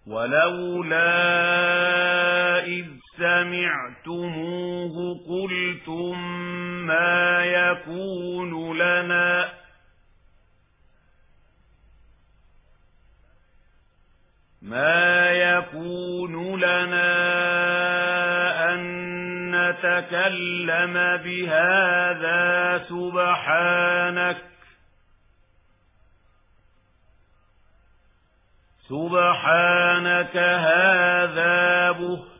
ولولا إذ سمعتموه قلتم ما يكون لنا أن نتكلم بهذا سبحانك هذا بهتان